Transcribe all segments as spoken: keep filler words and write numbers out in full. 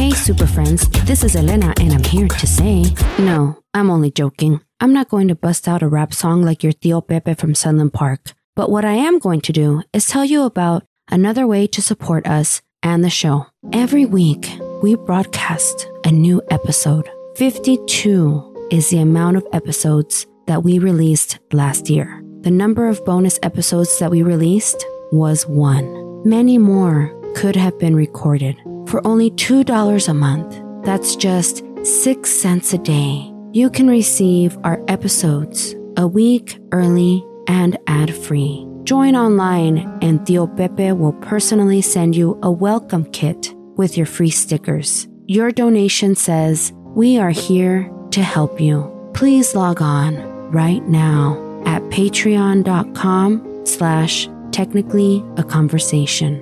Hey, super friends, this is Elena, and I'm here to say, no, I'm only joking. I'm not going to bust out a rap song like your Tío Pepe from Sunland Park. But what I am going to do is tell you about another way to support us and the show. Every week, we broadcast a new episode. fifty-two is the amount of episodes that we released last year. The number of bonus episodes that we released was one. Many more could have been recorded. For only two dollars a month, that's just six cents a day, you can receive our episodes a week early and ad-free. Join online and Tío Pepe will personally send you a welcome kit with your free stickers. Your donation says, we are here to help you. Please log on right now at patreon.com slash technically a conversation.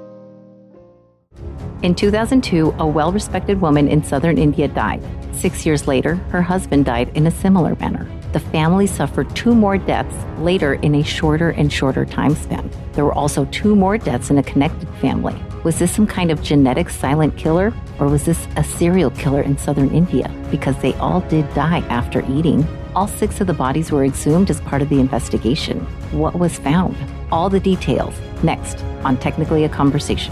In two thousand two, a well-respected woman in southern India died. Six years later, her husband died in a similar manner. The family suffered two more deaths later in a shorter and shorter time span. There were also two more deaths in a connected family. Was this some kind of genetic silent killer, or was this a serial killer in southern India? Because they all did die after eating. All six of the bodies were exhumed as part of the investigation. What was found? All the details next on Technically a Conversation.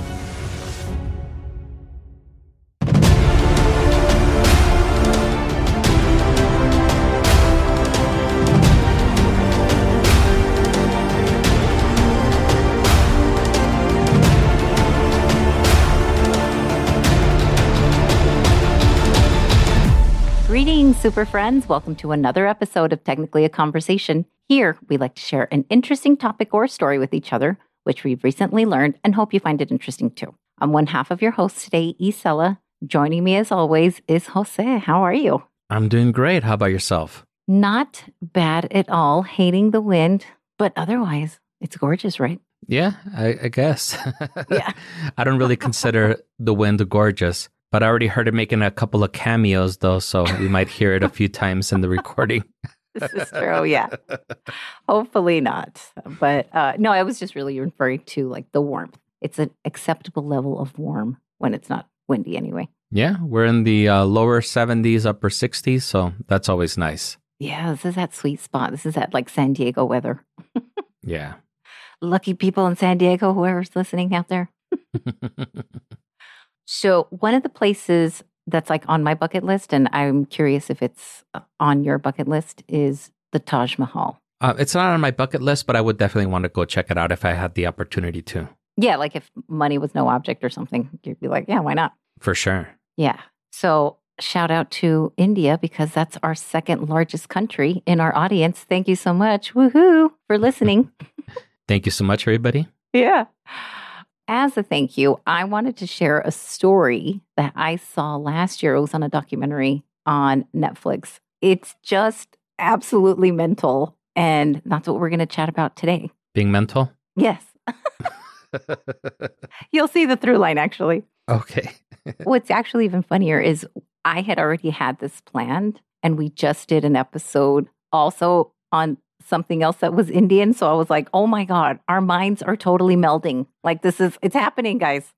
Greetings, super friends. Welcome to another episode of Technically a Conversation. Here, we like to share an interesting topic or story with each other, which we've recently learned and hope you find it interesting too. I'm one half of your host today, Isela. Joining me as always is Jose. How are you? I'm doing great. How about yourself? Not bad at all. Hating the wind, but otherwise, it's gorgeous, right? Yeah, I, I guess. Yeah. I don't really consider the wind gorgeous. But I already heard it making a couple of cameos, though, so we might hear it a few times in the recording. This is true, yeah. Hopefully not. But uh, no, I was just really referring to like the warmth. It's an acceptable level of warm when it's not windy anyway. Yeah, we're in the uh, lower seventies, upper sixties, so that's always nice. Yeah, this is that sweet spot. This is that like San Diego weather. Yeah. Lucky people in San Diego, whoever's listening out there. So one of the places that's like on my bucket list, and I'm curious if it's on your bucket list, is the Taj Mahal. Uh, it's not on my bucket list, but I would definitely want to go check it out if I had the opportunity to. Yeah, like if money was no object or something, you'd be like, yeah, why not? For sure. Yeah. So shout out to India because that's our second largest country in our audience. Thank you so much. Woohoo for listening. Thank you so much, everybody. Yeah. As a thank you, I wanted to share a story that I saw last year. It was on a documentary on Netflix. It's just absolutely mental, and that's what we're going to chat about today. Being mental? Yes. You'll see the through line, actually. Okay. What's actually even funnier is I had already had this planned, and we just did an episode also on something else that was Indian. So I was like, oh my God, our minds are totally melding. Like this is, it's happening, guys.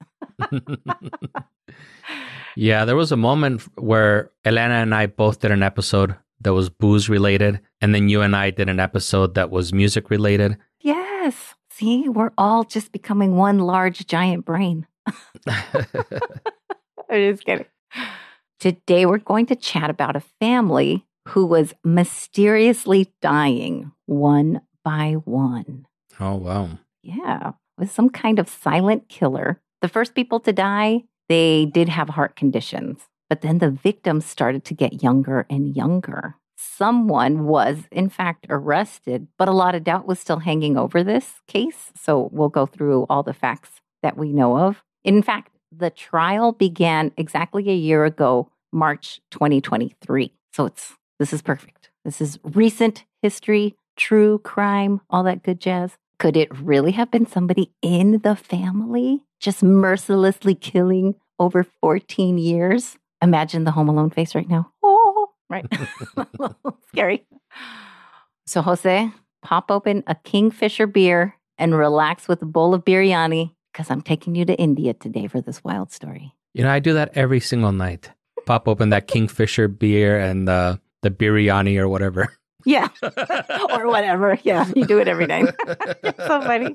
Yeah, there was a moment where Elena and I both did an episode that was booze related. And then you and I did an episode that was music related. Yes. See, we're all just becoming one large giant brain. I'm just kidding. Today, we're going to chat about a family who was mysteriously dying one by one. Oh, wow. Yeah, with some kind of silent killer. The first people to die, they did have heart conditions, but then the victims started to get younger and younger. Someone was, in fact, arrested, but a lot of doubt was still hanging over this case. So we'll go through all the facts that we know of. In fact, the trial began exactly a year ago, March twenty twenty-three. So it's this is perfect. This is recent history, true crime, all that good jazz. Could it really have been somebody in the family just mercilessly killing over fourteen years? Imagine the Home Alone face right now. Oh, right. Scary. So, Jose, pop open a Kingfisher beer and relax with a bowl of biryani because I'm taking you to India today for this wild story. You know, I do that every single night. Pop open that Kingfisher beer and uh, the biryani or whatever. Yeah. Or whatever. Yeah, you do it every night. It's so funny.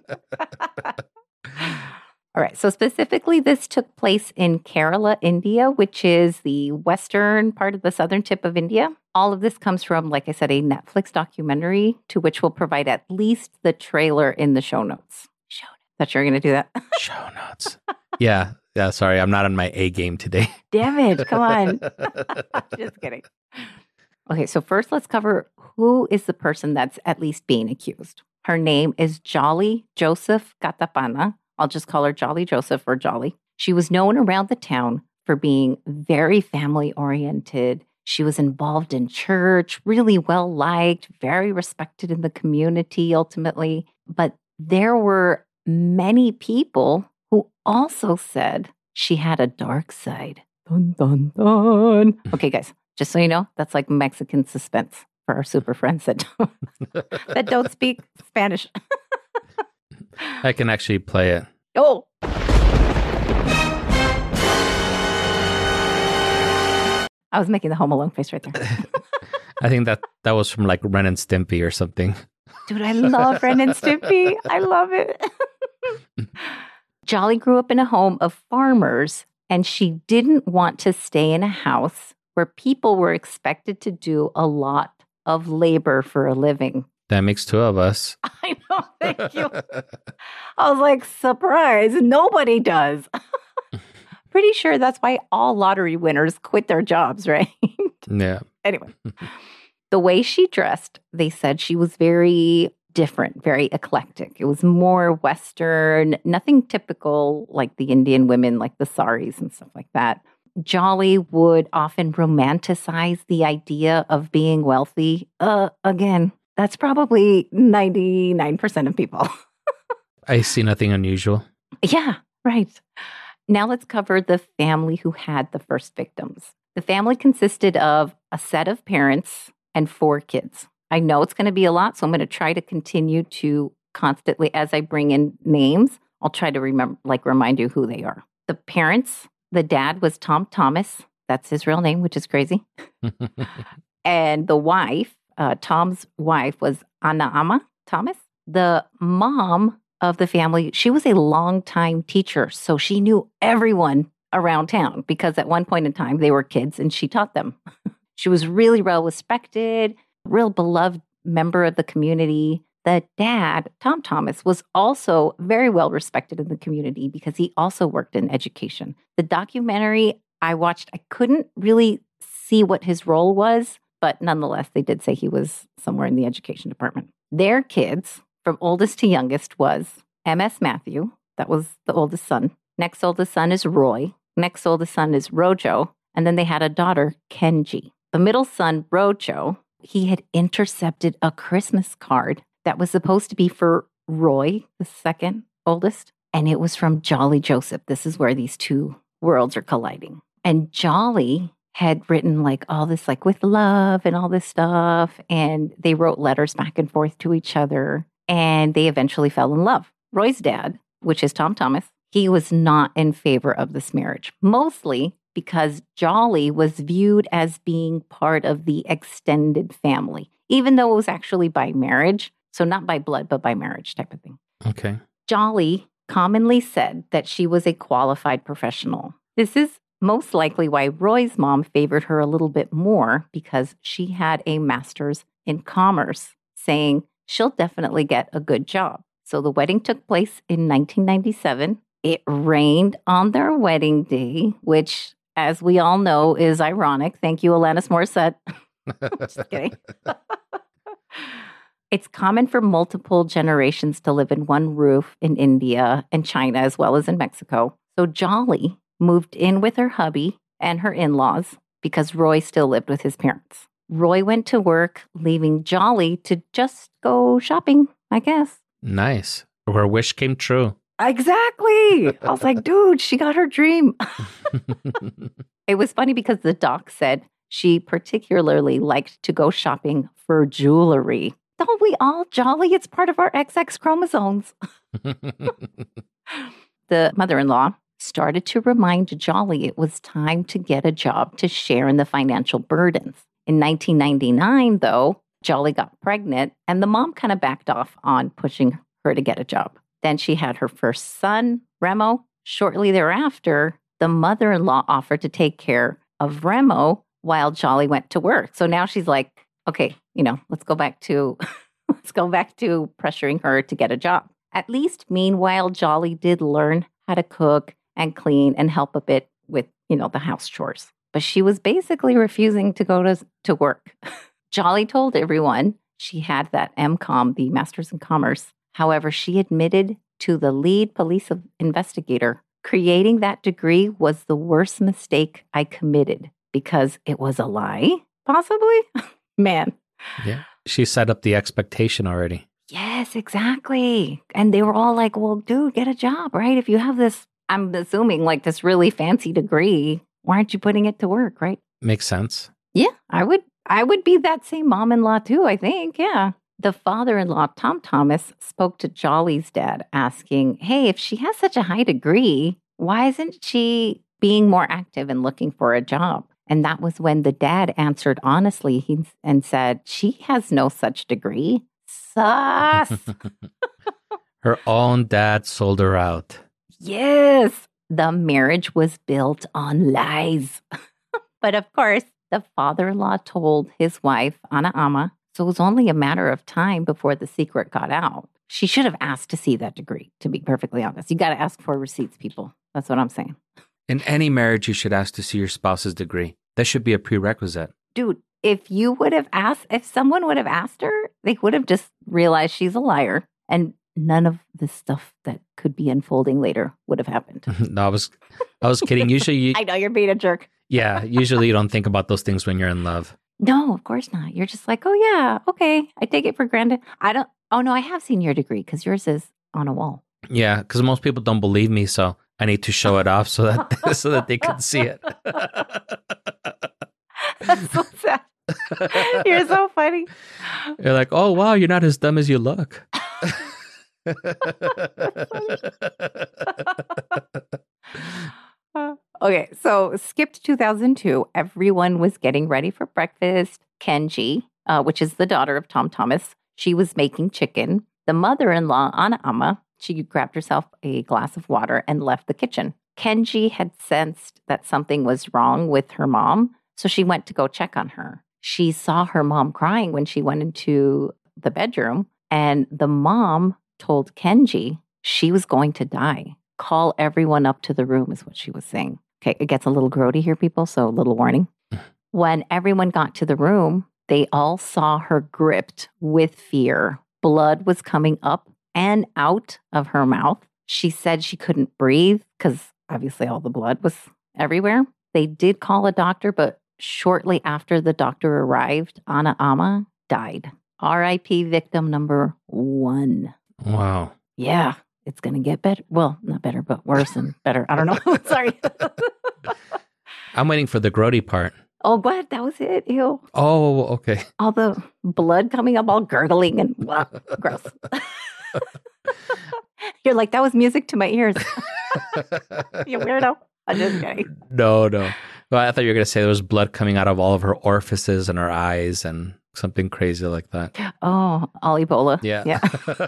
All right. So specifically, this took place in Kerala, India, which is the western part of the southern tip of India. All of this comes from, like I said, a Netflix documentary to which we'll provide at least the trailer in the show notes. Show notes. Thought you were going to do that. Show notes. Yeah. Yeah. Sorry. I'm not on my A game today. Damn it. Come on. Just kidding. Okay. So first, let's cover who is the person that's at least being accused. Her name is Jolly Joseph Katapana. I'll just call her Jolly Joseph or Jolly. She was known around the town for being very family-oriented. She was involved in church, really well-liked, very respected in the community ultimately. But there were many people who also said she had a dark side. Dun, dun, dun. Okay, guys, just so you know, that's like Mexican suspense for our super friends that don't, that don't speak Spanish. I can actually play it. Oh. I was making the Home Alone face right there. I think that that was from like Ren and Stimpy or something. Dude, I love Ren and Stimpy. I love it. Jolly grew up in a home of farmers, and she didn't want to stay in a house where people were expected to do a lot of labor for a living. That makes two of us. I know. Thank you. I was like, surprise. Nobody does. Pretty sure that's why all lottery winners quit their jobs, right? Yeah. Anyway, the way she dressed, they said she was very different, very eclectic. It was more Western, nothing typical like the Indian women, like the saris and stuff like that. Jolly would often romanticize the idea of being wealthy. Uh, again, that's probably ninety-nine percent of people. I see nothing unusual. Yeah, right. Now let's cover the family who had the first victims. The family consisted of a set of parents and four kids. I know it's going to be a lot, so I'm going to try to continue to constantly, as I bring in names, I'll try to remember, like remind you who they are. The parents, the dad was Tom Thomas. That's his real name, which is crazy. And the wife, uh, Tom's wife was Anaama Thomas. The mom of the family, she was a longtime teacher, so she knew everyone around town because at one point in time they were kids and she taught them. She was really well respected, real beloved member of the community. The dad, Tom Thomas, was also very well respected in the community because he also worked in education. The documentary I watched, I couldn't really see what his role was, but nonetheless, they did say he was somewhere in the education department. Their kids, from oldest to youngest, was M S Matthew. That was the oldest son. Next oldest son is Roy. Next oldest son is Rojo. And then they had a daughter, Kenji. The middle son, Rojo, he had intercepted a Christmas card that was supposed to be for Roy, the second oldest. And it was from Jolly Joseph. This is where these two worlds are colliding. And Jolly had written like all this, like with love and all this stuff. And they wrote letters back and forth to each other. And they eventually fell in love. Roy's dad, which is Tom Thomas, he was not in favor of this marriage, mostly because Jolly was viewed as being part of the extended family, even though it was actually by marriage. So not by blood, but by marriage type of thing. Okay. Jolly commonly said that she was a qualified professional. This is most likely why Roy's mom favored her a little bit more because she had a master's in commerce, saying she'll definitely get a good job. So the wedding took place in nineteen ninety-seven. It rained on their wedding day, which, as we all know, is ironic. Thank you, Alanis Morissette. Just kidding. It's common for multiple generations to live in one roof in India and China, as well as in Mexico. So Jolly moved in with her hubby and her in-laws because Roy still lived with his parents. Roy went to work, leaving Jolly to just go shopping, I guess. Nice. Her wish came true. Exactly. I was like, dude, she got her dream. It was funny because the doc said she particularly liked to go shopping for jewelry. Don't we all, Jolly? It's part of our X X chromosomes. The mother-in-law, started to remind Jolly it was time to get a job to share in the financial burdens. In nineteen ninety-nine, though, Jolly got pregnant and the mom kind of backed off on pushing her to get a job. Then she had her first son, Remo. Shortly thereafter, the mother-in-law offered to take care of Remo while Jolly went to work. So now she's like, okay, you know, let's go back to let's go back to pressuring her to get a job. At least meanwhile, Jolly did learn how to cook and clean and help a bit with, you know, the house chores. But she was basically refusing to go to, to work. Jolly told everyone she had that M Com, the Master's in Commerce. However, she admitted to the lead police investigator, creating that degree was the worst mistake I committed because it was a lie, possibly? Man. Yeah. She set up the expectation already. Yes, exactly. And they were all like, well, dude, get a job, right? If you have this, I'm assuming like this really fancy degree, why aren't you putting it to work, right? Makes sense. Yeah, I would I would be that same mom-in-law too, I think. Yeah. The father-in-law, Tom Thomas, spoke to Jolly's dad asking, hey, if she has such a high degree, why isn't she being more active and looking for a job? And that was when the dad answered honestly he, and said, she has no such degree. Sus. Her own dad sold her out. Yes. The marriage was built on lies. But of course, the father-in-law told his wife, Ana Ama, so it was only a matter of time before the secret got out. She should have asked to see that degree, to be perfectly honest. You got to ask for receipts, people. That's what I'm saying. In any marriage, you should ask to see your spouse's degree. That should be a prerequisite. Dude, if you would have asked, if someone would have asked her, they would have just realized she's a liar and none of the stuff that could be unfolding later would have happened. No, I was, I was kidding. Usually, you, I know you're being a jerk. Yeah, usually you don't think about those things when you're in love. No, of course not. You're just like, oh yeah, okay, I take it for granted. I don't. Oh no, I have seen your degree because yours is on a wall. Yeah, because most people don't believe me, so I need to show it off so that so that they can see it. That's so sad. You're so funny. You're like, oh wow, you're not as dumb as you look. Okay, so skip to two thousand two. Everyone was getting ready for breakfast. Kenji, uh, which is the daughter of Tom Thomas, she was making chicken. The mother-in-law, Ana Ama, she grabbed herself a glass of water and left the kitchen. Kenji had sensed that something was wrong with her mom, so she went to go check on her. She saw her mom crying when she went into the bedroom, and the mom told Kenji she was going to die. Call everyone up to the room is what she was saying. Okay, it gets a little grody here, people, so a little warning. When everyone got to the room, they all saw her gripped with fear. Blood was coming up and out of her mouth. She said she couldn't breathe because obviously all the blood was everywhere. They did call a doctor, but shortly after the doctor arrived, Ana Ama died. R I P victim number one. Wow. Yeah, it's going to get better. Well, not better, but worse and better. I don't know. Sorry. I'm waiting for the grody part. Oh, what? That was it? Ew. Oh, okay. All the blood coming up, all gurgling and blah, gross. You're like, that was music to my ears. You weirdo. I'm just kidding. No, no. Well, I thought you were going to say there was blood coming out of all of her orifices and her eyes and something crazy like that. Oh, all Ebola. Yeah. Yeah.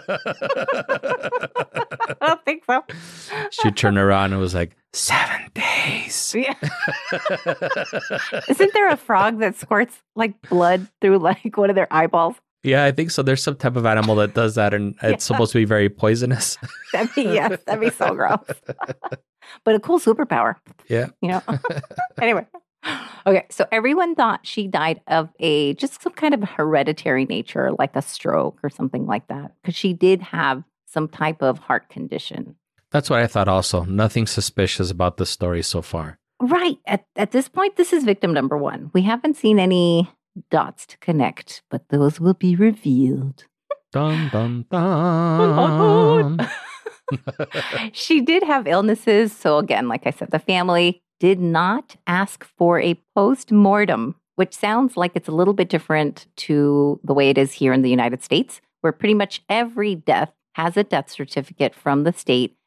I don't think so. She turned around and was like, seven days. Yeah. Isn't there a frog that squirts like blood through like one of their eyeballs? Yeah, I think so. There's some type of animal that does that, and it's yeah. supposed to be very poisonous. That'd be, yes, that'd be so gross. But a cool superpower. Yeah. You know? Anyway. Okay, so everyone thought she died of a, just some kind of hereditary nature, like a stroke or something like that, because she did have some type of heart condition. That's what I thought also. Nothing suspicious about the story so far. Right. At, at this point, this is victim number one. We haven't seen any dots to connect, but those will be revealed. Dun, dun, dun. She did have illnesses. So again, like I said, the family did not ask for a post-mortem, which sounds like it's a little bit different to the way it is here in the United States, where pretty much every death has a death certificate from the state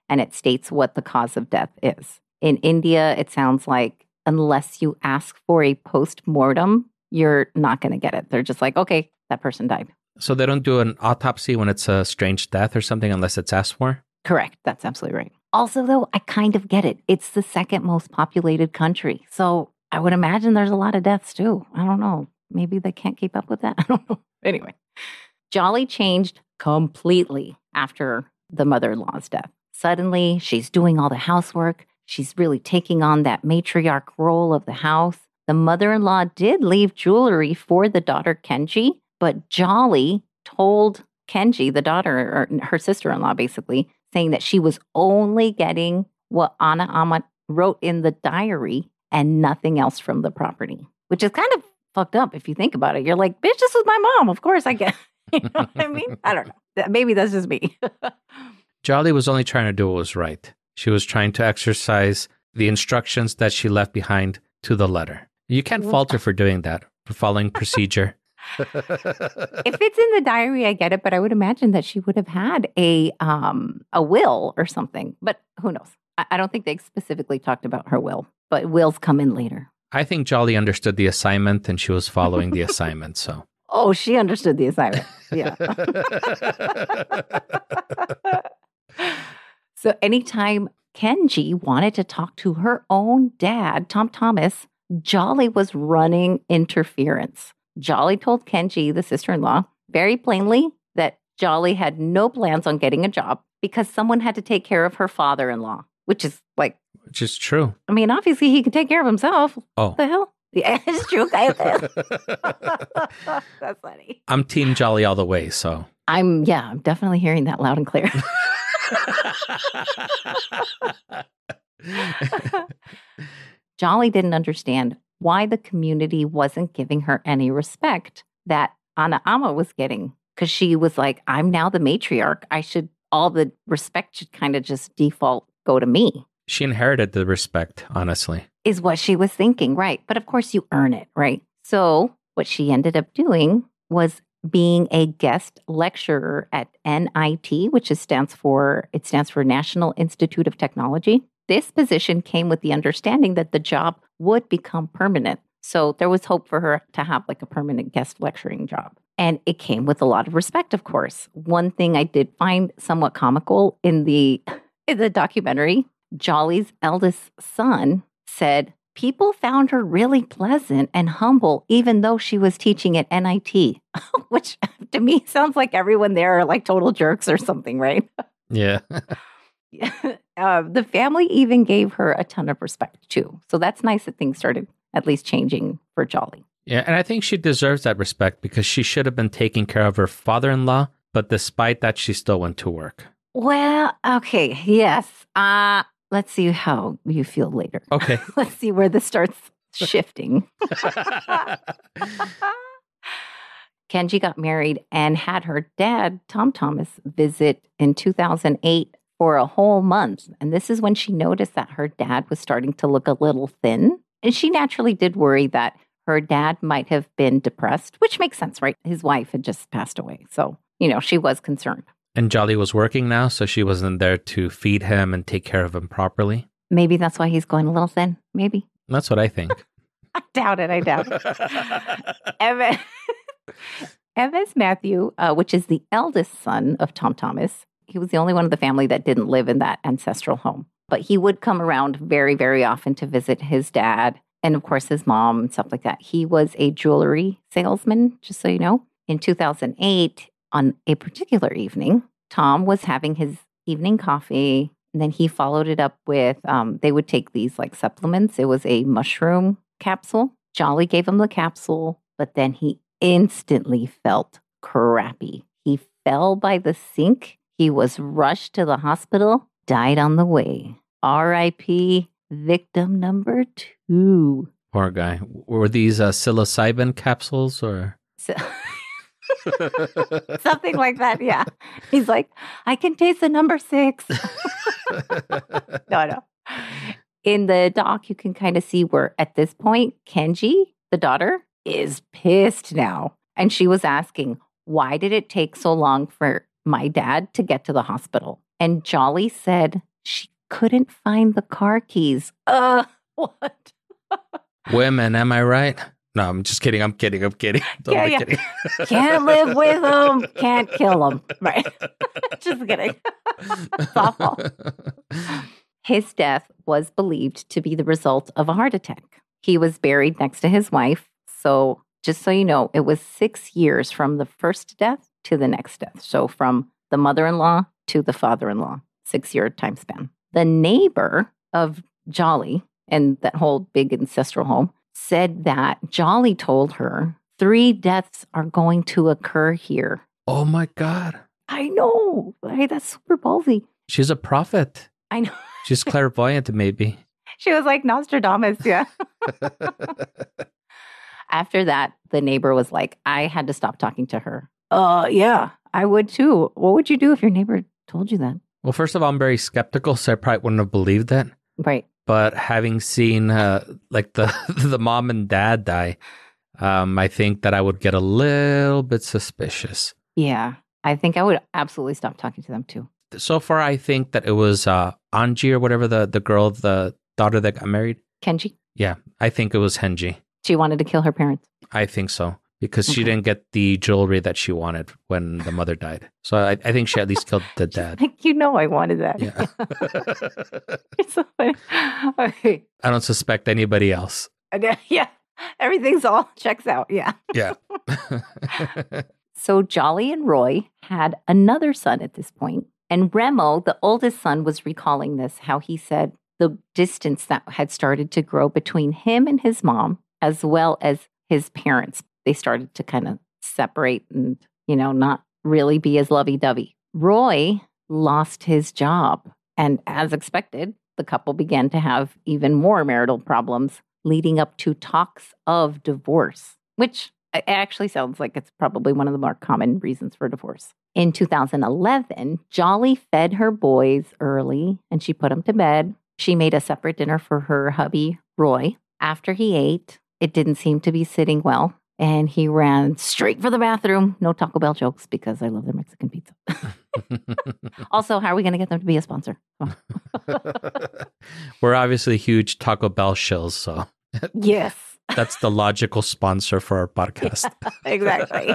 and it states what the cause of death is. In India, it sounds like unless you ask for a post-mortem, you're not going to get it. They're just like, okay, that person died. So they don't do an autopsy when it's a strange death or something unless it's asked for? Correct. That's absolutely right. Also, though, I kind of get it. It's the second most populated country. So I would imagine there's a lot of deaths too. I don't know. Maybe they can't keep up with that. I don't know. Anyway, Jolly changed completely after the mother-in-law's death. Suddenly, she's doing all the housework. She's really taking on that matriarch role of the house. The mother-in-law did leave jewelry for the daughter, Kenji, but Jolly told Kenji, the daughter, or her sister-in-law, basically, saying that she was only getting what Ana Ama wrote in the diary and nothing else from the property, which is kind of fucked up if you think about it. You're like, bitch, this was my mom. Of course I get. You know what I mean? I don't know. Maybe that's just me. Jolly was only trying to do what was right. She was trying to exercise the instructions that she left behind to the letter. You can't fault her for doing that, for following procedure. If it's in the diary, I get it, but I would imagine that she would have had a um, a will or something. But who knows? I, I don't think they specifically talked about her will, but wills come in later. I think Jolly understood the assignment and she was following the assignment, so. Oh, she understood the assignment. Yeah. So anytime Kenji wanted to talk to her own dad, Tom Thomas, Jolly was running interference. Jolly told Kenji, the sister-in-law, very plainly that Jolly had no plans on getting a job because someone had to take care of her father-in-law, which is like... Which is true. I mean, obviously he can take care of himself. Oh. What the hell? Yeah, it's true. That's funny. I'm Team Jolly all the way, so. I'm, yeah, I'm definitely hearing that loud and clear. Jolly didn't understand why the community wasn't giving her any respect that Ana Ama was getting. Because she was like, I'm now the matriarch. I should, all the respect should kind of just default go to me. She inherited the respect, honestly. Is what she was thinking, right? But of course you earn it, right? So what she ended up doing was being a guest lecturer at N I T, which is stands for, it stands for National Institute of Technology. This position came with the understanding that the job would become permanent. So there was hope for her to have like a permanent guest lecturing job. And it came with a lot of respect, of course. One thing I did find somewhat comical in the in the documentary, Jolly's eldest son said, people found her really pleasant and humble, even though she was teaching at N I T, which to me sounds like everyone there are like total jerks or something, right? Yeah. uh, the family even gave her a ton of respect, too. So that's nice that things started at least changing for Jolly. Yeah, and I think she deserves that respect because she should have been taking care of her father-in-law, but despite that, she still went to work. Well, okay, yes. Uh, let's see how you feel later. Okay. Let's see where this starts shifting. Kenji got married and had her dad, Tom Thomas, visit in two thousand eight for a whole month. And this is when she noticed that her dad was starting to look a little thin. And she naturally did worry that her dad might have been depressed, which makes sense, right? His wife had just passed away. So, you know, she was concerned. And Jolly was working now, so she wasn't there to feed him and take care of him properly. Maybe that's why he's going a little thin. Maybe. That's what I think. I doubt it. I doubt it. Evan, Eves Matthew, uh, which is the eldest son of Tom Thomas, he was the only one of the family that didn't live in that ancestral home. But he would come around very, very often to visit his dad and, of course, his mom and stuff like that. He was a jewelry salesman, just so you know. In two thousand eight, on a particular evening, Tom was having his evening coffee, and then he followed it up with, um, they would take these like supplements. It was a mushroom capsule. Jolly gave him the capsule, but then he instantly felt crappy. He fell by the sink. He was rushed to the hospital, died on the way. R I P victim number two. Poor guy. Were these uh, psilocybin capsules or? So- Something like that, yeah. He's like, I can taste the number six. no, no. In the doc, you can kind of see where at this point, Kenji, the daughter, is pissed now. And she was asking, why did it take so long for my dad to get to the hospital? And Jolly said she couldn't find the car keys. Uh, what? Women, am I right? No, I'm just kidding. I'm kidding. I'm kidding. Totally yeah, yeah. kidding. Can't live with them. Can't kill them. Right. Just kidding. It's awful. His death was believed to be the result of a heart attack. He was buried next to his wife. So just so you know, it was six years from the first death to the next death. So from the mother-in-law to the father-in-law, six-year time span. The neighbor of Jolly and that whole big ancestral home said that Jolly told her three deaths are going to occur here. Oh my God. I know. Hey, that's super ballsy. She's a prophet. I know. She's clairvoyant, maybe. She was like Nostradamus, yeah. After that, the neighbor was like, I had to stop talking to her. Uh, yeah, I would too. What would you do if your neighbor told you that? Well, first of all, I'm very skeptical, so I probably wouldn't have believed that. Right. But having seen uh, like the the mom and dad die, um, I think that I would get a little bit suspicious. Yeah, I think I would absolutely stop talking to them too. So far, I think that it was uh, Anji or whatever, the, the girl, the daughter that got married. Kenji? Yeah, I think it was Henji. She wanted to kill her parents. I think so. Because Okay. she didn't get the jewelry that she wanted when the mother died. So I, I think she at least killed the dad. Like, you know I wanted that. Yeah. It's so funny. Okay. I don't suspect anybody else. Yeah. Everything's all checks out. Yeah. Yeah. So Jolly and Roy had another son at this point. And Remo, the oldest son, was recalling this, how he said the distance that had started to grow between him and his mom, as well as his parents. They started to kind of separate and, you know, not really be as lovey-dovey. Roy lost his job. And as expected, the couple began to have even more marital problems, leading up to talks of divorce, which actually sounds like it's probably one of the more common reasons for divorce. In two thousand eleven, Jolly fed her boys early and she put them to bed. She made a separate dinner for her hubby, Roy. After he ate, it didn't seem to be sitting well. And he ran straight for the bathroom. No Taco Bell jokes because I love their Mexican pizza. Also, how are we going to get them to be a sponsor? We're obviously huge Taco Bell shills, so Yes. that's the logical sponsor for our podcast. Exactly.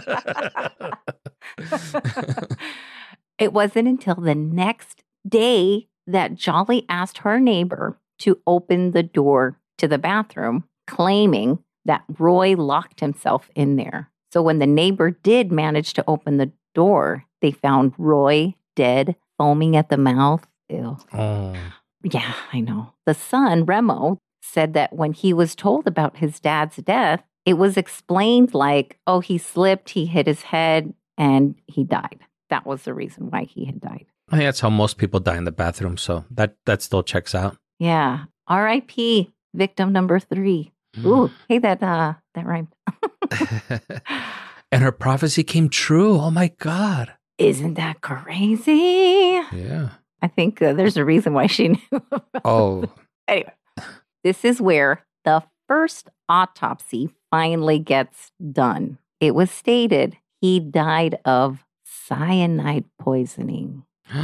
It wasn't until the next day that Jolly asked her neighbor to open the door to the bathroom, claiming that Roy locked himself in there. So when the neighbor did manage to open the door, they found Roy dead, foaming at the mouth. Ew. Oh. Yeah, I know. The son, Remo, said that when he was told about his dad's death, it was explained like, oh, he slipped, he hit his head, and he died. That was the reason why he had died. I think that's how most people die in the bathroom, so that, that still checks out. Yeah. R I P victim number three. Ooh, hey, that uh, that rhymed. And her prophecy came true. Oh my God. Isn't that crazy? Yeah. I think uh, there's a reason why she knew. About Oh. Anyway, this is where the first autopsy finally gets done. It was stated he died of cyanide poisoning.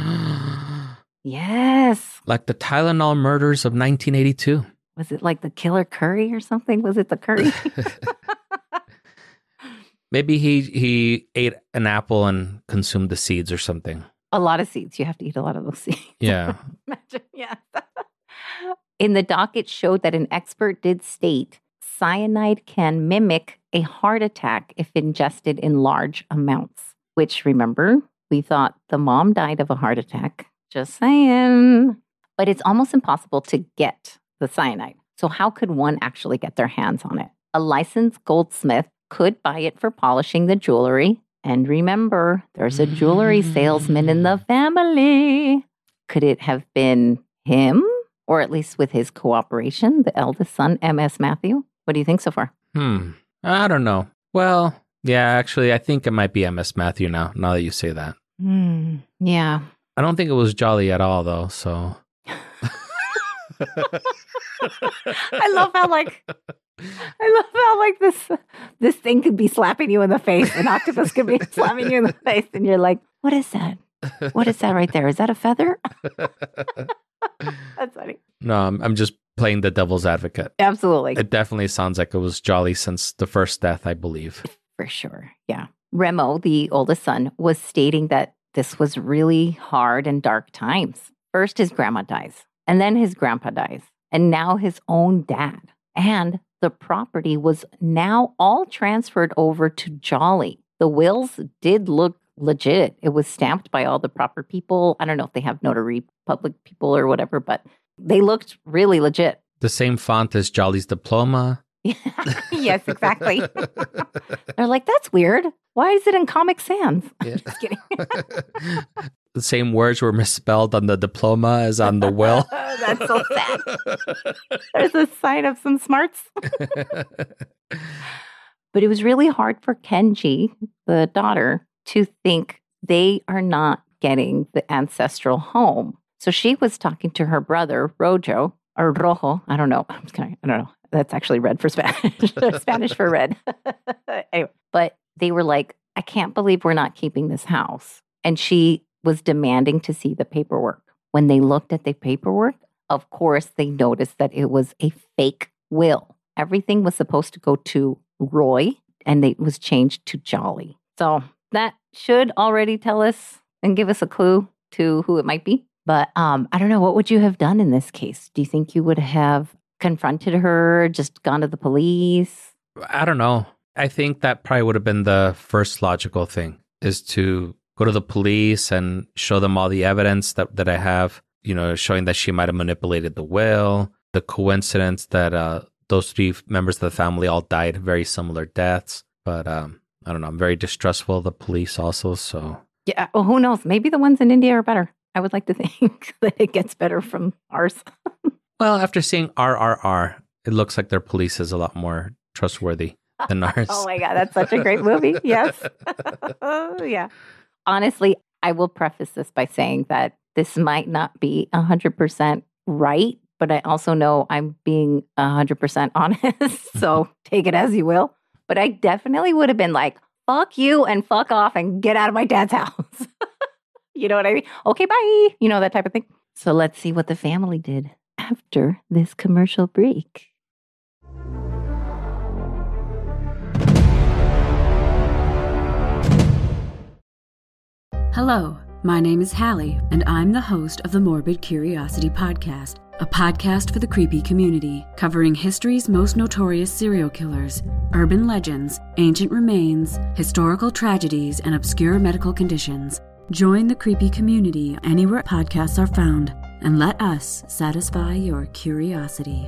Yes. Like the Tylenol murders of nineteen eighty-two. Was it like the killer curry or something? Was it the curry? Maybe he, he ate an apple and consumed the seeds or something. A lot of seeds. You have to eat a lot of those seeds. Yeah. Imagine, yeah. In the doc, it showed that an expert did state cyanide can mimic a heart attack if ingested in large amounts, which, remember, we thought the mom died of a heart attack. Just saying. But it's almost impossible to get the cyanide. So how could one actually get their hands on it? A licensed goldsmith could buy it for polishing the jewelry. And remember, there's a jewelry salesman in the family. Could it have been him? Or at least with his cooperation, the eldest son, M S Matthew? What do you think so far? Hmm. I don't know. Well, yeah, actually, I think it might be M S Matthew now, now that you say that. Hmm. Yeah. I don't think it was Jolly at all, though, so... I love how like I love how like this this thing could be slapping you in the face. An octopus could be slapping you in the face, and you're like, "What is that? What is that right there? Is that a feather?" That's funny. No, I'm, I'm just playing the devil's advocate. Absolutely. It definitely sounds like it was Jolly since the first death, I believe. For sure. Yeah. Remo, the oldest son, was stating that this was really hard and dark times. First, his grandma dies, and then his grandpa dies, and now his own dad. And the property was now all transferred over to Jolly. The wills did look legit. It was stamped by all the proper people. I don't know if they have notary public people or whatever, but they looked really legit. The same font as Jolly's diploma. Yes, exactly. They're like, that's weird. Why is it in Comic Sans? Yeah. Just kidding. The same words were misspelled on the diploma as on the will. That's so sad. There's a sign of some smarts. But it was really hard for Kenji, the daughter, to think they are not getting the ancestral home. So she was talking to her brother, Rojo, or Rojo. I don't know. I'm just gonna, I don't know. That's actually red for Spanish. Spanish for red. Anyway, but they were like, I can't believe we're not keeping this house. And she was demanding to see the paperwork. When they looked at the paperwork, of course, they noticed that it was a fake will. Everything was supposed to go to Roy, and it was changed to Jolly. So that should already tell us and give us a clue to who it might be. But um, I don't know. What would you have done in this case? Do you think you would have confronted her, just gone to the police? I don't know. I think that probably would have been the first logical thing, is to go to the police and show them all the evidence that, that I have, you know, showing that she might have manipulated the will, the coincidence that uh, those three members of the family all died very similar deaths. But um, I don't know. I'm very distrustful of the police also. So yeah, well, who knows? Maybe the ones in India are better. I would like to think that it gets better from ours. Well, after seeing R R R, it looks like their police is a lot more trustworthy than ours. Oh my God, that's such a great movie. Yes. Yeah. Honestly, I will preface this by saying that this might not be one hundred percent right, but I also know I'm being one hundred percent honest. So take it as you will. But I definitely would have been like, fuck you and fuck off and get out of my dad's house. You know what I mean? Okay, bye. You know, that type of thing. So let's see what the family did after this commercial break. Hello, my name is Hallie, and I'm the host of the Morbid Curiosity Podcast, a podcast for the creepy community, covering history's most notorious serial killers, urban legends, ancient remains, historical tragedies, and obscure medical conditions. Join the creepy community anywhere podcasts are found, and let us satisfy your curiosity.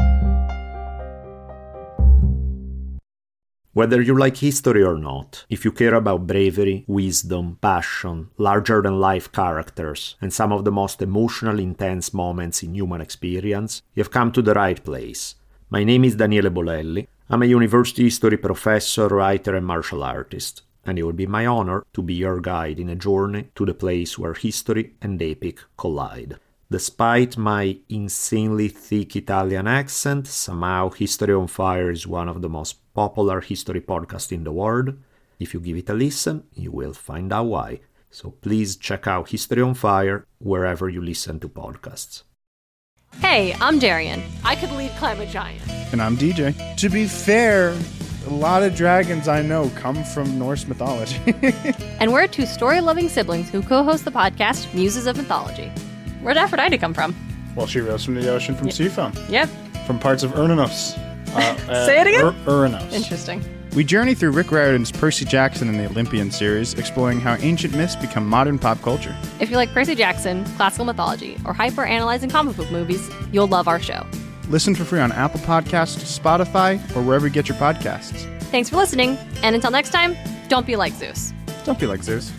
Whether you like history or not, if you care about bravery, wisdom, passion, larger-than-life characters, and some of the most emotionally intense moments in human experience, you've come to the right place. My name is Daniele Bolelli. I'm a university history professor, writer, and martial artist, and it would be my honor to be your guide in a journey to the place where history and epic collide. Despite my insanely thick Italian accent, somehow History on Fire is one of the most popular history podcasts in the world. If you give it a listen, you will find out why. So please check out History on Fire wherever you listen to podcasts. Hey, I'm Darian. I could lead Climate Giant. And I'm D J. To be fair, a lot of dragons I know come from Norse mythology. And we're two story-loving siblings who co-host the podcast Muses of Mythology. Where'd Aphrodite come from? Well, she rose from the ocean from Yep. sea foam. Yep. From parts of Uranos. Uh, uh, Say it again? Ur- Uranos. Interesting. We journey through Rick Riordan's Percy Jackson in the Olympian series, exploring how ancient myths become modern pop culture. If you like Percy Jackson, classical mythology, or hyper-analyzing comic book movies, you'll love our show. Listen for free on Apple Podcasts, Spotify, or wherever you get your podcasts. Thanks for listening, and until next time, don't be like Zeus. Don't be like Zeus.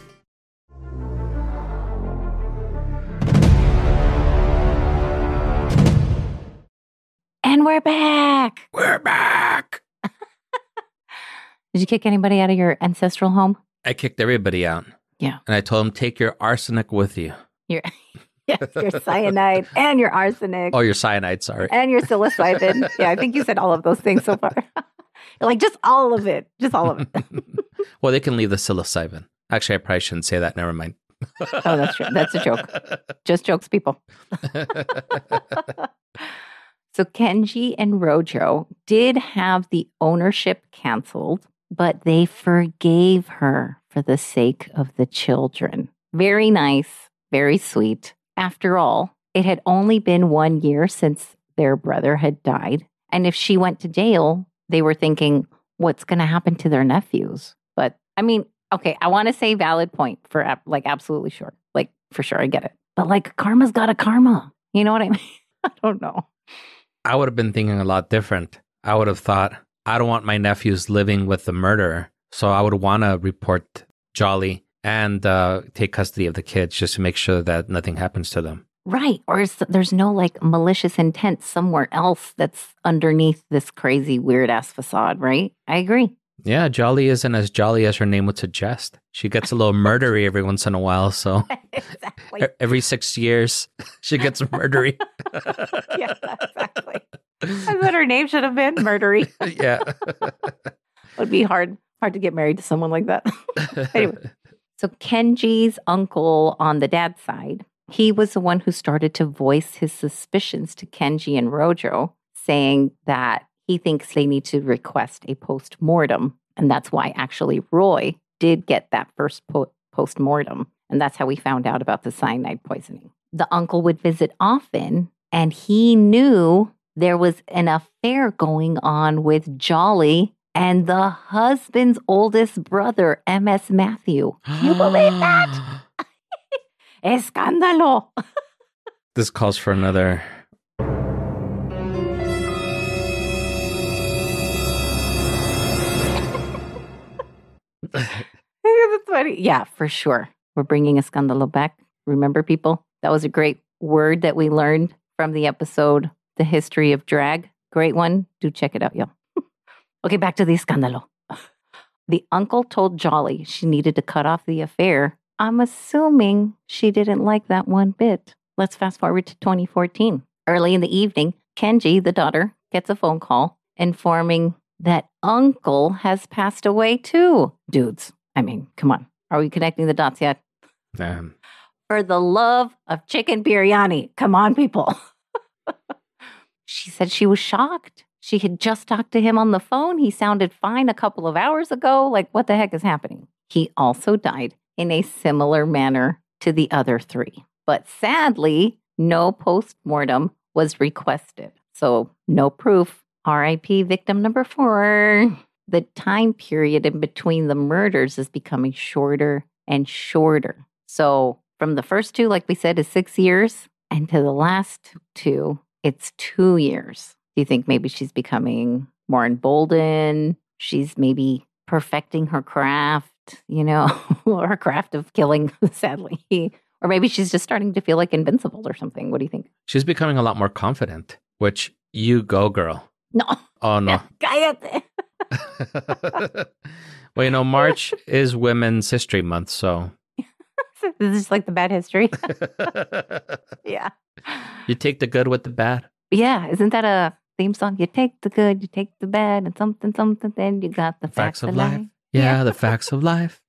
And we're back. We're back. Did you kick anybody out of your ancestral home? I kicked everybody out. Yeah. And I told them, take your arsenic with you. Your, yes, your cyanide and your arsenic Oh, your cyanide, sorry. and your psilocybin. Yeah, I think you said all of those things so far. You're like, just all of it. Just all of it. Well, they can leave the psilocybin. Actually, I probably shouldn't say that. Never mind. Oh, that's true. That's a joke. Just jokes, people. So Kenji and Rojo did have the ownership canceled, but they forgave her for the sake of the children. Very nice, very sweet. After all, it had only been one year since their brother had died. And if she went to jail, they were thinking, what's going to happen to their nephews? But I mean, okay, I want to say valid point for like absolutely sure. Like for sure, I get it. But like karma's got a karma. You know what I mean? I don't know. I would have been thinking a lot different. I would have thought, I don't want my nephews living with the murderer. So I would want to report Jolly and uh, take custody of the kids just to make sure that nothing happens to them. Right. Or is, there's no like malicious intent somewhere else that's underneath this crazy weird ass facade, right? I agree. Yeah, Jolly isn't as jolly as her name would suggest. She gets a little murdery every once in a while, so exactly. every six years she gets murdery. Yeah, exactly. That's what her name should have been, murdery. Yeah. It would be hard hard to get married to someone like that. Anyway, so Kenji's uncle on the dad's side, he was the one who started to voice his suspicions to Kenji and Rojo, saying that he thinks they need to request a post-mortem. And that's why actually Roy did get that first po- post-mortem. And that's how we found out about the cyanide poisoning. The uncle would visit often, and he knew there was an affair going on with Jolly and the husband's oldest brother, M S Matthew. Can you believe that? Escándalo. This calls for another... That's funny. Yeah, for sure. We're bringing Escándalo back. Remember, people? That was a great word that we learned from the episode, The History of Drag. Great one. Do check it out, y'all. Okay, back to the Escándalo. The uncle told Jolly she needed to cut off the affair. I'm assuming she didn't like that one bit. Let's fast forward to twenty fourteen. Early in the evening, Kenji, the daughter, gets a phone call informing that uncle has passed away too. Dudes, I mean, come on. Are we connecting the dots yet? Um, For the love of chicken biryani. Come on, people. She said she was shocked. She had just talked to him on the phone. He sounded fine a couple of hours ago. Like, what the heck is happening? He also died in a similar manner to the other three. But sadly, no post-mortem was requested. So no proof. R I P victim number four. The time period in between the murders is becoming shorter and shorter. So from the first two, like we said, is six years. And to the last two, it's two years. Do you think maybe she's becoming more emboldened? She's maybe perfecting her craft, you know, her craft of killing, sadly. Or maybe she's just starting to feel like invincible or something. What do you think? she's becoming a lot more confident, which you go, girl. No. Oh, no. Cállate. Well, you know, March is Women's History Month, so... This is like the bad history. Yeah. You take the good with the bad. Yeah. Isn't that a theme song? You take the good, you take the bad, and something, something, then you got the facts, Facts of of life. life. Yeah, Yeah. the facts of life.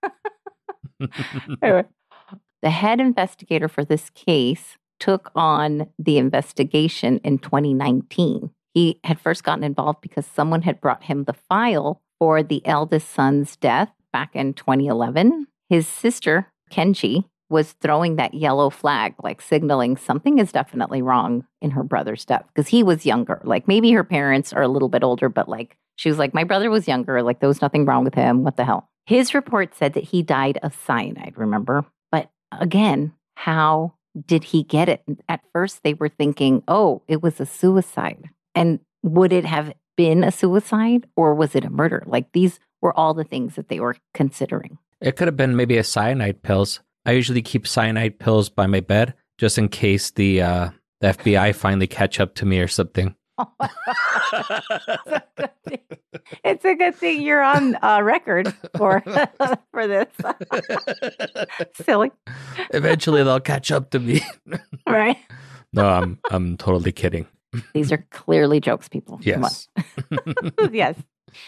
Anyway, the head investigator for this case took on the investigation in twenty nineteen. He had first gotten involved because someone had brought him the file for the eldest son's death back in twenty eleven. His sister, Kenji, was throwing that yellow flag, like signaling something is definitely wrong in her brother's death because he was younger. Like maybe her parents are a little bit older, but like she was like, my brother was younger. Like there was nothing wrong with him. What the hell? His report said that he died of cyanide, remember? But again, how did he get it? At first, they were thinking, oh, it was a suicide. And would it have been a suicide or was it a murder? Like these were all the things that they were considering. It could have been maybe a cyanide pills. I usually keep cyanide pills by my bed just in case the uh, the F B I finally catch up to me or something. Oh my gosh. It's a good thing. It's a good thing you're on uh, record for for this. Silly. Eventually, they'll catch up to me. Right? No, I'm I'm totally kidding. These are clearly jokes, people. Come Yes. on. Yes.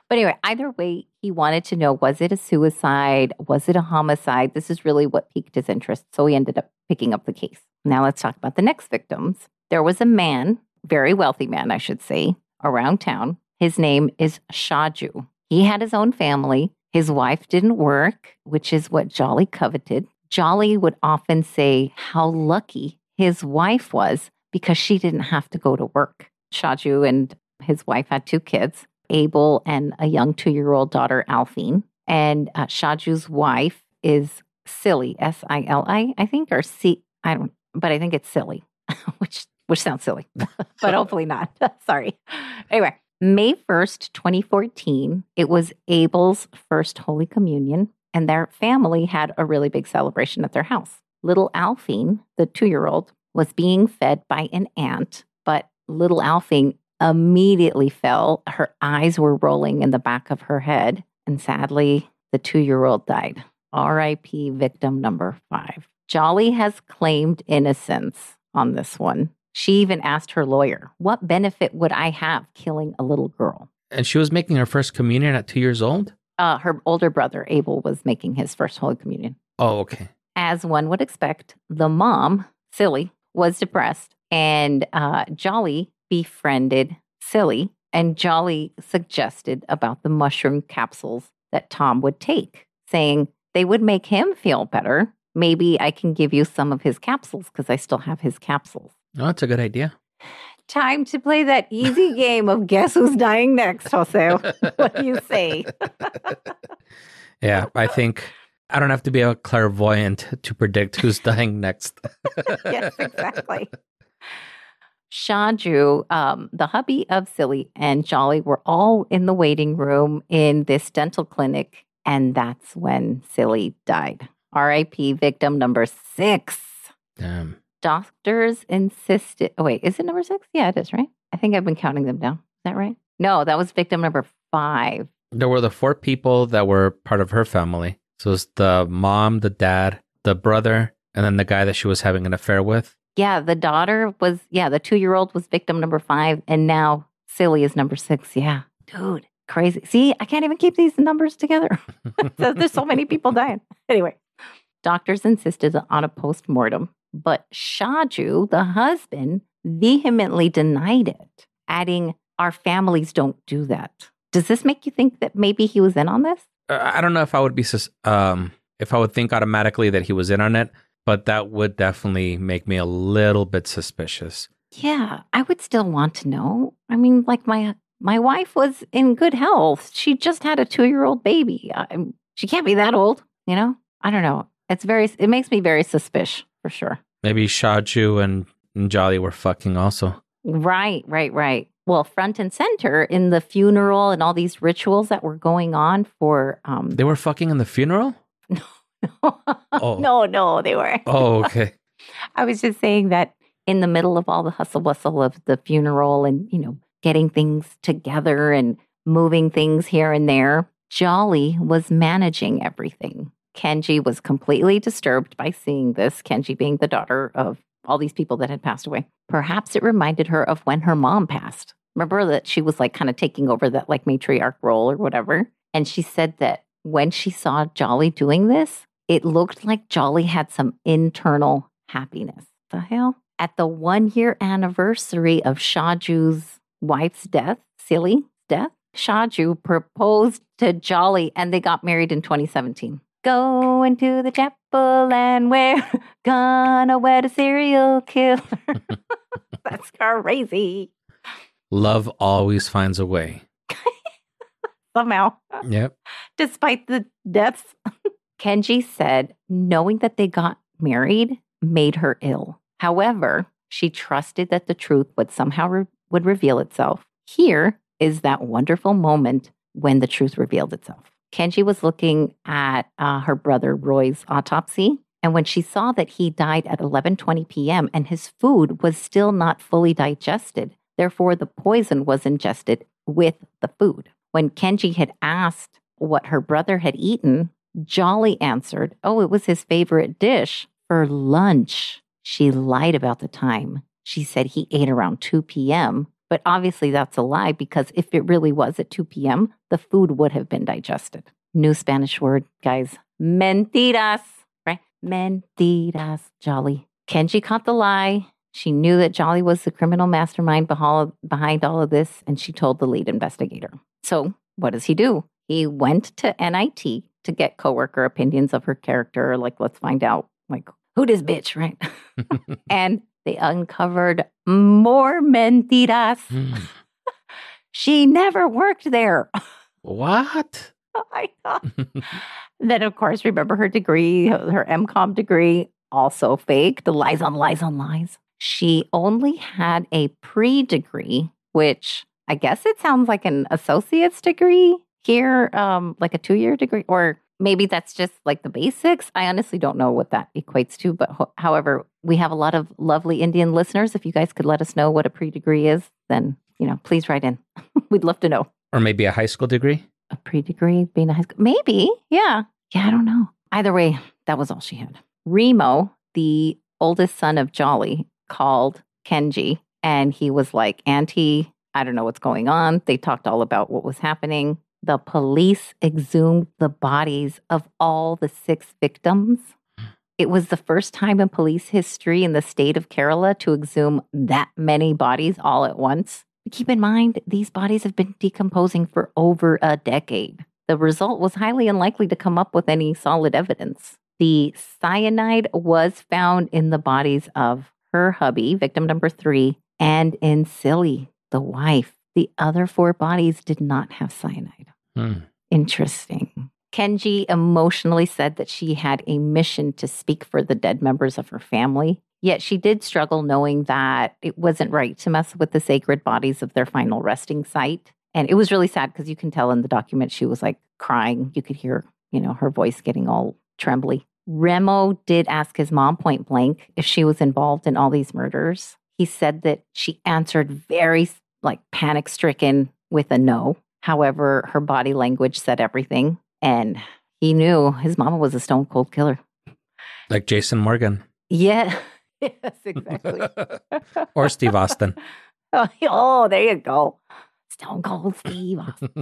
But anyway, either way, he wanted to know, was it a suicide? Was it a homicide? This is really what piqued his interest. So he ended up picking up the case. Now let's talk about the next victims. There was a man, very wealthy man, I should say, around town. His name is Shaju. He had his own family. His wife didn't work, which is what Jolly coveted. Jolly would often say how lucky his wife was because she didn't have to go to work. Shaju and his wife had two kids, Abel and a young two-year-old daughter, Alphine. And uh, Shaju's wife is Silly, S I L I, I think, or C, I don't, but I think it's Silly, which which sounds silly, but hopefully not. Sorry. Anyway, May first, twenty fourteen, it was Abel's first Holy Communion, and their family had a really big celebration at their house. Little Alphine, the two-year-old, was being fed by an aunt, but little Alphine immediately fell. Her eyes were rolling in the back of her head, and sadly, the two-year-old died. R I P victim number five. Jolly has claimed innocence on this one. She even asked her lawyer, what benefit would I have killing a little girl? And she was making her first communion at two years old? Uh, her older brother, Abel, was making his first Holy Communion. Oh, okay. As one would expect, the mom, Silly, was depressed, and uh, Jolly befriended Silly, and Jolly suggested about the mushroom capsules that Tom would take, saying they would make him feel better. Maybe I can give you some of his capsules because I still have his capsules. Oh, that's a good idea. Time to play that easy game of guess who's dying next, Jose. What do you say? Yeah, I think I don't have to be a clairvoyant to predict who's dying next. Yes, exactly. Shaju, um, the hubby of Silly, and Jolly were all in the waiting room in this dental clinic, and that's when Silly died. R I P victim number six. Damn. Doctors insisted. Oh, wait, is it number six? Yeah, it is, right? I think I've been counting them down. Is that right? No, that was victim number five. There were the four people that were part of her family. So it's the mom, the dad, the brother, and then the guy that she was having an affair with. Yeah, the daughter was, yeah, the two-year-old was victim number five, and now Silly is number six. Yeah, dude, crazy. See, I can't even keep these numbers together. So there's so many people dying. Anyway, doctors insisted on a post-mortem, but Shaju, the husband, vehemently denied it, adding, our families don't do that. Does this make you think that maybe he was in on this? Uh, I don't know if I would be, sus- um, if I would think automatically that he was in on it, but that would definitely make me a little bit suspicious. Yeah, I would still want to know. I mean, like my my wife was in good health. She just had a two-year-old baby. I, she can't be that old, you know? I don't know. It's very. It makes me very suspicious, for sure. Maybe Shaju and, and Jolly were fucking also. Right, right, right. Well, front and center in the funeral and all these rituals that were going on for... Um, they were fucking in the funeral? No, oh. no, no, they were. Oh, okay. I was just saying that in the middle of all the hustle bustle of the funeral and, you know, getting things together and moving things here and there, Jolly was managing everything. Kenji was completely disturbed by seeing this, Kenji being the daughter of all these people that had passed away. Perhaps it reminded her of when her mom passed. Remember that she was like kind of taking over that like matriarch role or whatever. And she said that when she saw Jolly doing this, it looked like Jolly had some internal happiness. The hell? At the one year anniversary of Shaju's wife's death, Silly's death, Shaju proposed to Jolly and they got married in twenty seventeen. Going to the chapel and we're gonna wed a serial killer. That's crazy. Love always finds a way. Somehow. Yep. Despite the deaths. Kenji said knowing that they got married made her ill. However, she trusted that the truth would somehow re- would reveal itself. Here is that wonderful moment when the truth revealed itself. Kenji was looking at uh, her brother Roy's autopsy, and when she saw that he died at eleven twenty p.m. and his food was still not fully digested, therefore the poison was ingested with the food. When Kenji had asked what her brother had eaten, Jolly answered, oh, it was his favorite dish for lunch. She lied about the time. She said he ate around two p.m., But obviously that's a lie because if it really was at two p.m., the food would have been digested. New Spanish word, guys. Mentiras, right? Mentiras, Jolly. Kenji caught the lie. She knew that Jolly was the criminal mastermind behind all of this, and she told the lead investigator. So what does he do? He went to N I T to get coworker opinions of her character. Like, let's find out, like, who this bitch, right? And they uncovered more mentiras. Mm. She never worked there. What? I know. Then, of course, remember her degree, her M COM degree, also fake. The lies on lies on lies. She only had a pre-degree, which I guess it sounds like an associate's degree here, um, like a two-year degree, or maybe that's just like the basics. I honestly don't know what that equates to. But ho- however, we have a lot of lovely Indian listeners. If you guys could let us know what a pre-degree is, then, you know, please write in. We'd love to know. Or maybe a high school degree? A pre-degree being a high school. Maybe. Yeah. Yeah, I don't know. Either way, that was all she had. Remo, the oldest son of Jolly, called Kenji, and he was like, Auntie, I don't know what's going on. They talked all about what was happening. The police exhumed the bodies of all the six victims. It was the first time in police history in the state of Kerala to exhume that many bodies all at once. Keep in mind, these bodies have been decomposing for over a decade. The result was highly unlikely to come up with any solid evidence. The cyanide was found in the bodies of her hubby, victim number three, and in Silly, the wife. The other four bodies did not have cyanide. Hmm. Interesting. Kenji emotionally said that she had a mission to speak for the dead members of her family, yet she did struggle knowing that it wasn't right to mess with the sacred bodies of their final resting site. And it was really sad because you can tell in the document she was like crying. You could hear, you know, her voice getting all trembly. Remo did ask his mom point blank if she was involved in all these murders. He said that she answered very like panic stricken with a no. However, her body language said everything. And he knew his mama was a stone cold killer. Like Jason Morgan. Yeah. Yes, exactly. Or Steve Austin. Oh, oh, there you go. Stone Cold Steve Austin.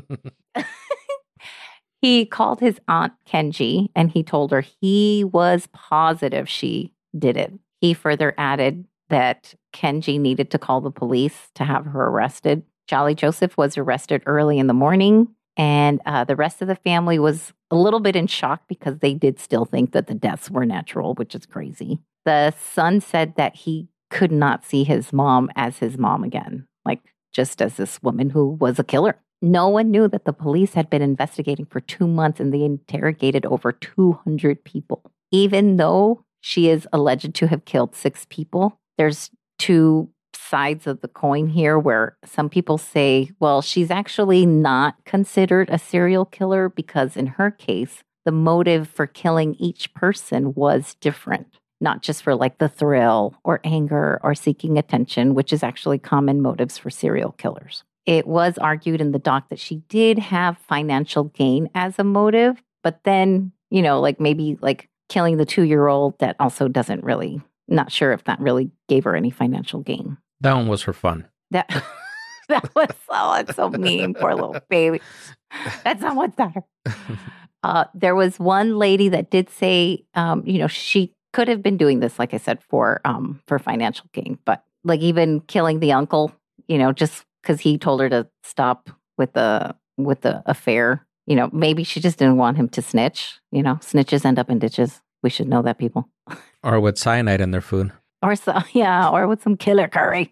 He called his aunt Kenji and he told her he was positive she did it. He further added that Kenji needed to call the police to have her arrested. Jolly Joseph was arrested early in the morning, and uh, the rest of the family was a little bit in shock because they did still think that the deaths were natural, which is crazy. The son said that he could not see his mom as his mom again, like just as this woman who was a killer. No one knew that the police had been investigating for two months and they interrogated over two hundred people. Even though she is alleged to have killed six people, there's two sides of the coin here where some people say, well, she's actually not considered a serial killer because in her case, the motive for killing each person was different, not just for like the thrill or anger or seeking attention, which is actually common motives for serial killers. It was argued in the doc that she did have financial gain as a motive, but then, you know, like maybe like killing the two-year-old, that also doesn't really, not sure if that really gave her any financial gain. That one was for fun. That that was so, it's so mean, poor little baby. That's not what's better. Uh, there was one lady that did say, um, you know, she could have been doing this, like I said, for um, for financial gain, but like even killing the uncle, you know, just because he told her to stop with the with the affair. You know, maybe she just didn't want him to snitch. You know, snitches end up in ditches. We should know that, people. Or with cyanide in their food. Or so, yeah, or with some killer curry.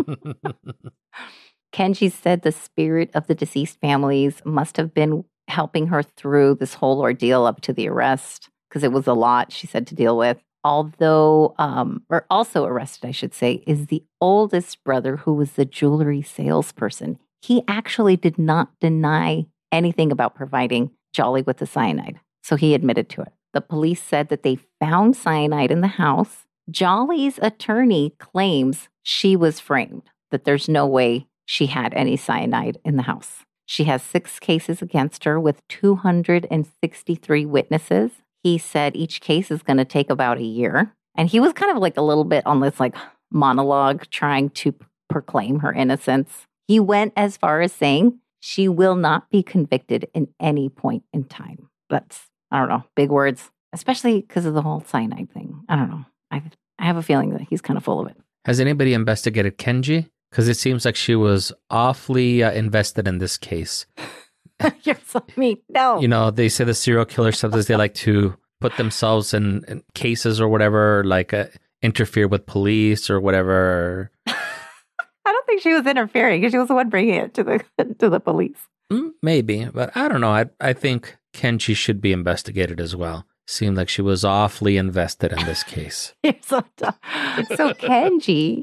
Kenji said the spirit of the deceased families must have been helping her through this whole ordeal up to the arrest, because it was a lot, she said, to deal with. Although, um, or also arrested, I should say, is the oldest brother who was the jewelry salesperson. He actually did not deny anything about providing Jolly with the cyanide, so he admitted to it. The police said that they found cyanide in the house. Jolly's attorney claims she was framed, that there's no way she had any cyanide in the house. She has six cases against her with two hundred sixty-three witnesses. He said each case is going to take about a year. And he was kind of like a little bit on this like monologue trying to proclaim her innocence. He went as far as saying she will not be convicted in any point in time. That's, I don't know, big words, especially because of the whole cyanide thing. I don't know. I I have a feeling that he's kind of full of it. Has anybody investigated Kenji? Because it seems like she was awfully uh, invested in this case. You're so mean. No. You know, they say the serial killers sometimes they like to put themselves in, in cases or whatever, like uh, interfere with police or whatever. I don't think she was interfering because she was the one bringing it to the to the police. Mm, maybe, but I don't know. I I think Kenji should be investigated as well. Seemed like she was awfully invested in this case. You're so dumb. So Kenji,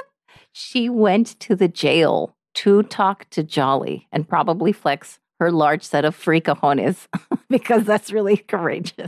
she went to the jail to talk to Jolly and probably flex her large set of free cojones because that's really courageous.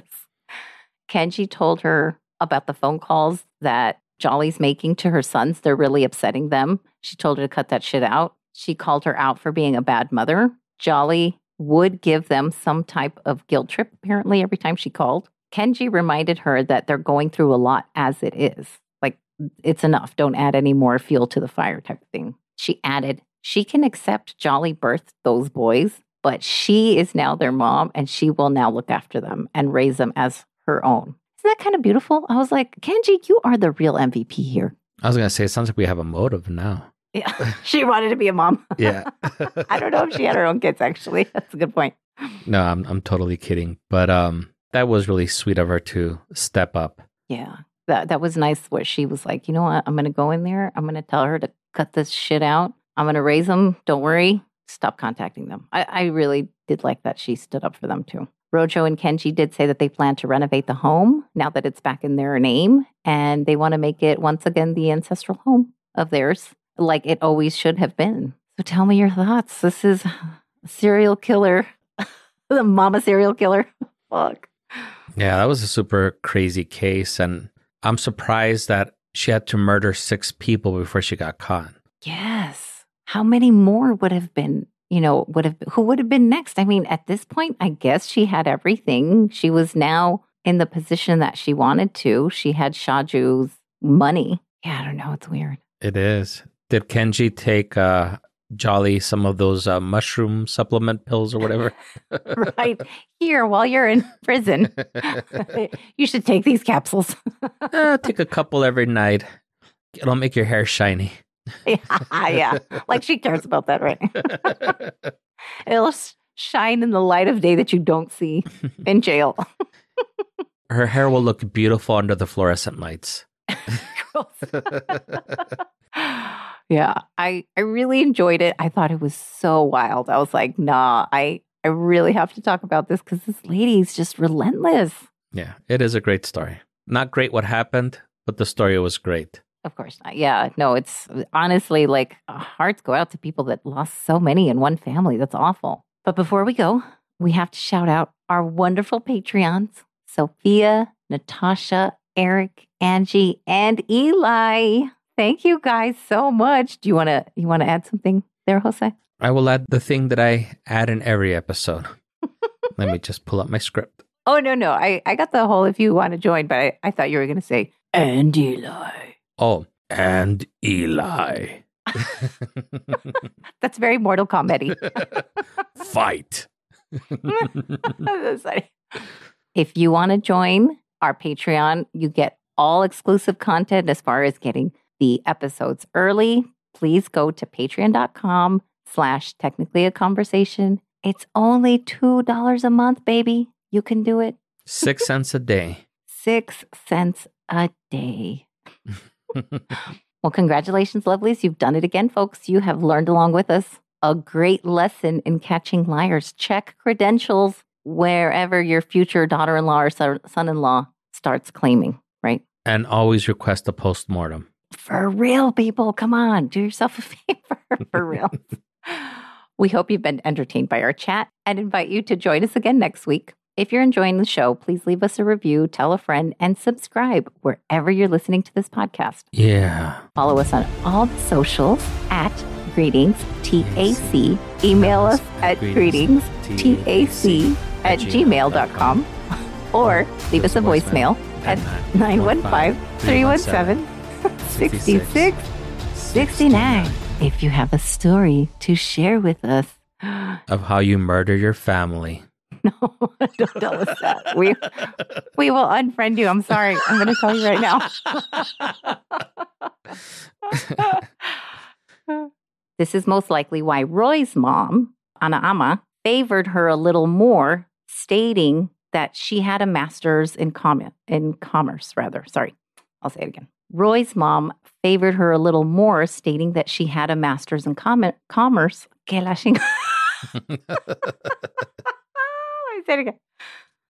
Kenji told her about the phone calls that Jolly's making to her sons. They're really upsetting them. She told her to cut that shit out. She called her out for being a bad mother. Jolly would give them some type of guilt trip, apparently, every time she called. Kenji reminded her that they're going through a lot as it is. Like, it's enough. Don't add any more fuel to the fire type of thing. She added, she can accept Jolly birthed those boys, but she is now their mom, and she will now look after them and raise them as her own. Isn't that kind of beautiful? I was like, Kenji, you are the real M V P here. I was going to say, it sounds like we have a motive now. Yeah, she wanted to be a mom. Yeah. I don't know if she had her own kids, actually. That's a good point. No, I'm I'm totally kidding. But um, that was really sweet of her to step up. Yeah, that that was nice where she was like, you know what? I'm going to go in there. I'm going to tell her to cut this shit out. I'm going to raise them. Don't worry. Stop contacting them. I, I really did like that she stood up for them, too. Rojo and Kenji did say that they plan to renovate the home now that it's back in their name, and they want to make it once again the ancestral home of theirs, like it always should have been. So tell me your thoughts. This is a serial killer, the mama serial killer. Fuck. Yeah, that was a super crazy case, and I'm surprised that she had to murder six people before she got caught. Yes. How many more would have been? You know, would have who would have been next? I mean, at this point, I guess she had everything. She was now in the position that she wanted to. She had Shaju's money. Yeah, I don't know. It's weird. It is. Did Kenji take uh, Jolly some of those uh, mushroom supplement pills or whatever? Right. Here, while you're in prison, you should take these capsules. uh, take a couple every night. It'll make your hair shiny. Yeah, yeah. Like she cares about that, right? It'll shine in the light of day that you don't see in jail. Her hair will look beautiful under the fluorescent lights. Yeah, I, I really enjoyed it. I thought it was so wild. I was like, nah, I, I really have to talk about this because this lady is just relentless. Yeah, it is a great story. Not great what happened, but the story was great. Of course not. Yeah, no, it's honestly like hearts go out to people that lost so many in one family. That's awful. But before we go, we have to shout out our wonderful Patreons, Sophia, Natasha, Eric, Angie, and Eli. Thank you guys so much. Do you want to you want to add something there, Jose? I will add the thing that I add in every episode. Let me just pull up my script. Oh, no, no. I, I got the whole if you want to join, but I, I thought you were going to say, and Eli. Oh, and Eli. That's very Mortal Kombat-y. Fight. If you want to join our Patreon, you get all exclusive content as far as getting the episodes early. Please go to patreon.com slash technically a conversation. It's only two dollars a month, baby. You can do it. Six cents a day. Six cents a day. Well, congratulations, lovelies. You've done it again, folks. You have learned along with us a great lesson in catching liars. Check credentials wherever your future daughter-in-law or son-in-law starts claiming, right? And always request a postmortem. For real, people. Come on. Do yourself a favor. For real. We hope you've been entertained by our chat and invite you to join us again next week. If you're enjoying the show, please leave us a review, tell a friend, and subscribe wherever you're listening to this podcast. Yeah. Follow us on all the socials at Greetings T A C. Email us at Greetings T A C at gmail dot com or leave us a voicemail at nine one five, three one seven, six six six sixty-nine. If you have a story to share with us. Of how you murder your family. No, don't tell us that. We, we will unfriend you. I'm sorry. I'm going to tell you right now. This is most likely why Roy's mom, Ana Ama, favored her a little more, stating that she had a master's in, com- in commerce, rather. Sorry, I'll say it again. Roy's mom favored her a little more, stating that she had a master's in com- commerce. Que la ching- Let me say it again.